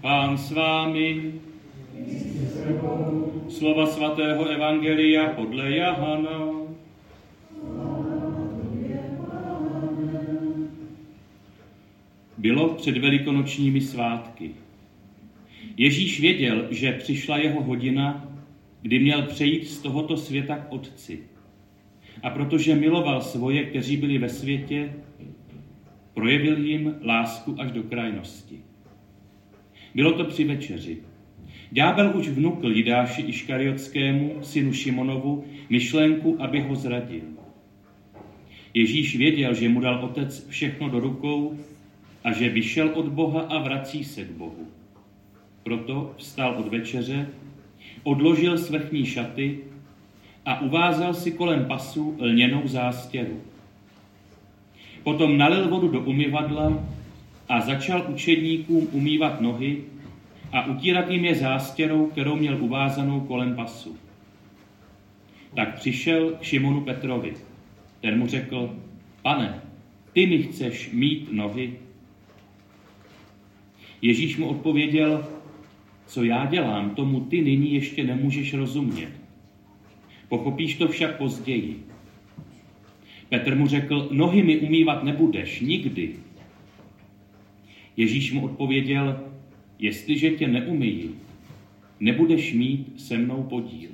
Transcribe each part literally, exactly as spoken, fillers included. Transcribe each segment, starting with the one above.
Pán s vámi. Slova svatého evangelia podle Jahana. Bylo před velikonočními svátky. Ježíš věděl, že přišla jeho hodina, kdy měl přejít z tohoto světa k Otci. A protože miloval svoje, kteří byli ve světě, projevil jim lásku až do krajnosti. Bylo to při večeři. Ďábel už vnukl Jidáši Iškariotskému, synu Šimonovu, myšlenku, aby ho zradil. Ježíš věděl, že mu dal Otec všechno do rukou a že vyšel od Boha a vrací se k Bohu. Proto vstal od večeře, odložil svrchní šaty a uvázal si kolem pasu lněnou zástěru. Potom nalil vodu do umyvadla a začal učedníkům umývat nohy a utírat jim je zástěrou, kterou měl uvázanou kolem pasu. Tak přišel k Šimonu Petrovi. Ten mu řekl: Pane, ty mi chceš mýt nohy? Ježíš mu odpověděl: Co já dělám, tomu ty nyní ještě nemůžeš rozumět. Pochopíš to však později. Petr mu řekl: Nohy mi umývat nebudeš, nikdy. Ježíš mu odpověděl: Jestliže tě neumyji, nebudeš mít se mnou podíl.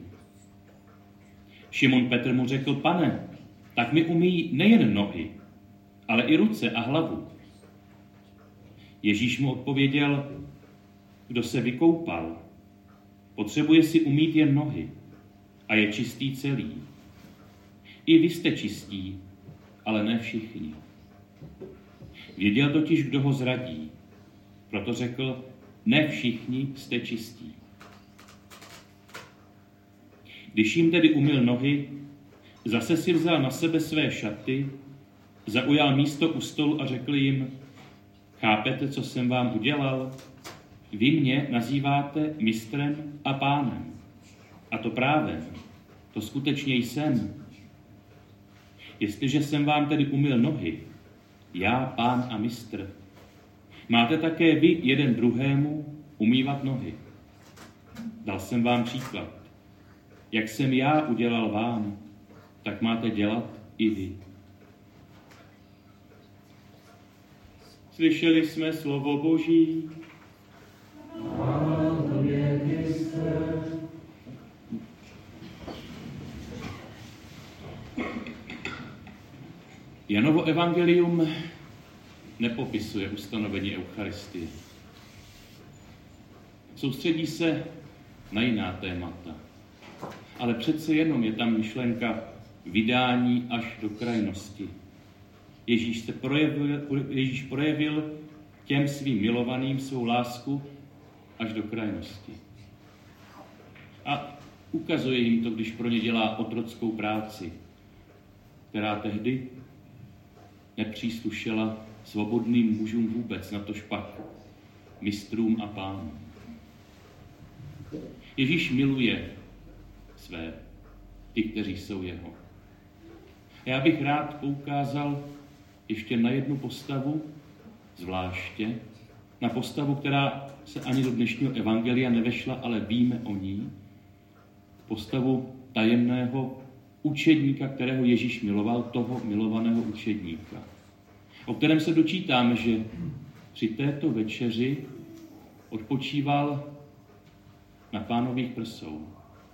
Šimon Petr mu řekl: Pane, tak mi umyj nejen nohy, ale i ruce a hlavu. Ježíš mu odpověděl: Kdo se vykoupal, potřebuje si umýt jen nohy a je čistý celý. I vy jste čistí, ale ne všichni. Věděl totiž, kdo ho zradí, proto řekl: Ne všichni jste čistí. Když jim tedy umyl nohy, zase si vzal na sebe své šaty, zaujal místo u stolu a řekl jim: Chápete, co jsem vám udělal? Vy mě nazýváte mistrem a pánem. A to právem, to skutečně jsem. Jestliže jsem vám tedy umyl nohy, já, pán a mistr, máte také vy jeden druhému umývat nohy. Dal jsem vám příklad. Jak jsem já udělal vám, tak máte dělat i vy. Slyšeli jsme slovo Boží. Janovo evangelium nepopisuje ustanovení Eucharistie. Soustředí se na jiná témata. Ale přece jenom je tam myšlenka vydání až do krajnosti. Ježíš, se projevil, Ježíš projevil těm svým milovaným svou lásku až do krajnosti. A ukazuje jim to, když pro ně dělá otrockou práci, která tehdy nepříslušela svobodným mužům vůbec, natož pak mistrům a pánům. Ježíš miluje své, ty, kteří jsou jeho. Já bych rád poukázal ještě na jednu postavu, zvláště, na postavu, která se ani do dnešního evangelia nevešla, ale víme o ní. Postavu tajemného učedníka, kterého Ježíš miloval, toho milovaného učedníka, o kterém se dočítáme, že při této večeři odpočíval na Pánových prsou.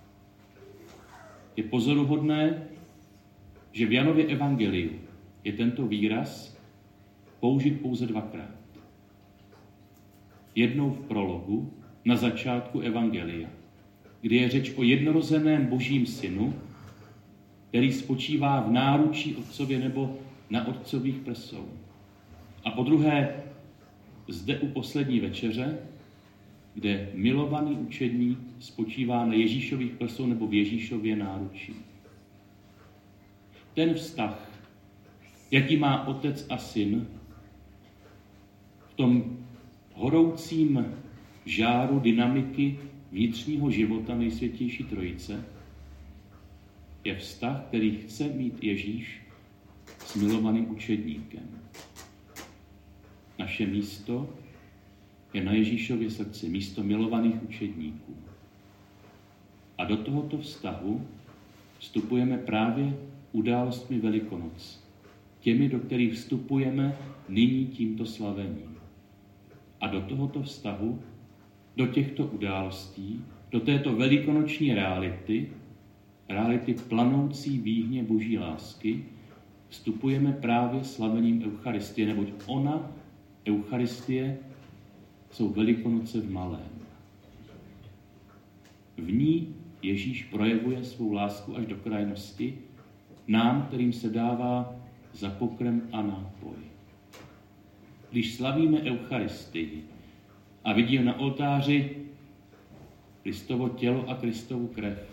Je pozoruhodné, že v Janově evangeliu je tento výraz použit pouze dvakrát. Jednou v prologu, na začátku evangelia, kdy je řeč o jednorozeném Božím synu, který spočívá v náručí Otcově nebo na Otcových prsou. A po druhé, zde u poslední večeře, kde milovaný učedník spočívá na Ježíšových prsou nebo v Ježíšově náručí. Ten vztah, jaký má Otec a Syn, v tom horoucím žáru dynamiky vnitřního života Nejsvětější Trojice, je vztah, který chce mít Ježíš s milovaným učedníkem. Naše místo je na Ježíšově srdci, místo milovaných učedníků. A do tohoto vztahu vstupujeme právě událostmi Velikonoc. Těmi, do kterých vstupujeme nyní tímto slavením. A do tohoto vztahu, do těchto událostí, do této velikonoční reality, reality planoucí výhně Boží lásky, vstupujeme právě slavením Eucharistie, neboť ona, Eucharistie, jsou Velikonoce v malém. V ní Ježíš projevuje svou lásku až do krajnosti, nám, kterým se dává za pokrm a nápoj. Když slavíme Eucharistii a vidíme na oltáři Kristovo tělo a Kristovu krev,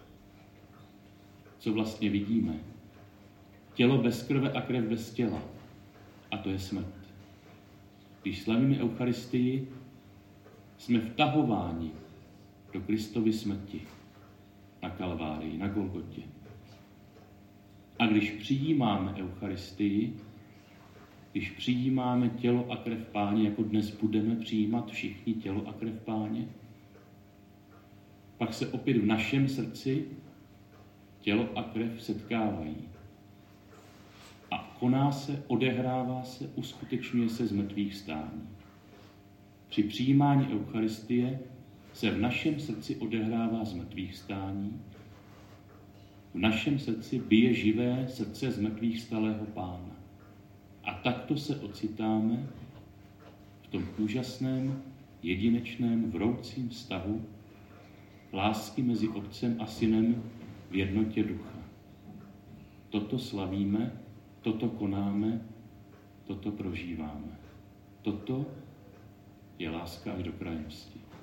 co vlastně vidíme? Tělo bez krve a krev bez těla. A to je smrt. Když slavíme Eucharistii, jsme vtahováni do Kristovy smrti na Kalvárii, na Golgotě. A když přijímáme Eucharistii, když přijímáme tělo a krev Páně, jako dnes budeme přijímat všichni tělo a krev Páně, pak se opět v našem srdci tělo a krev setkávají. A koná se, odehrává se, uskutečňuje se zmrtvých vstání. Při přijímání Eucharistie se v našem srdci odehrává zmrtvých vstání. V našem srdci bije živé srdce zmrtvých vstalého Pána. A takto se ocitáme v tom úžasném, jedinečném, vroucím vztahu lásky mezi Otcem a Synem v jednotě ducha. Toto slavíme, toto konáme, toto prožíváme. Toto je láska až do krajnosti.